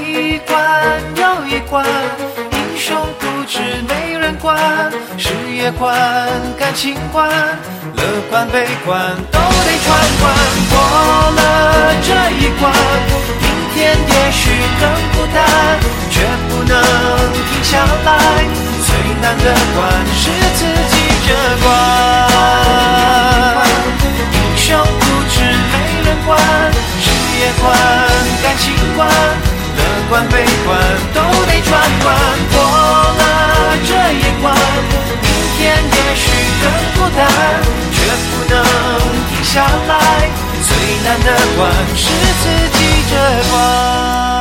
一关又一关，英雄不止没人管，事业关、感情关，乐观悲观都得闯关。过了这一关，明天也许更孤单，却不能停下来。最难的关是自己这关。英雄不止没人管，事业关、感情关，乐观悲观都得闯关。过了这一关，明天也许更孤单，却不能停下来。最难的关是自己这关。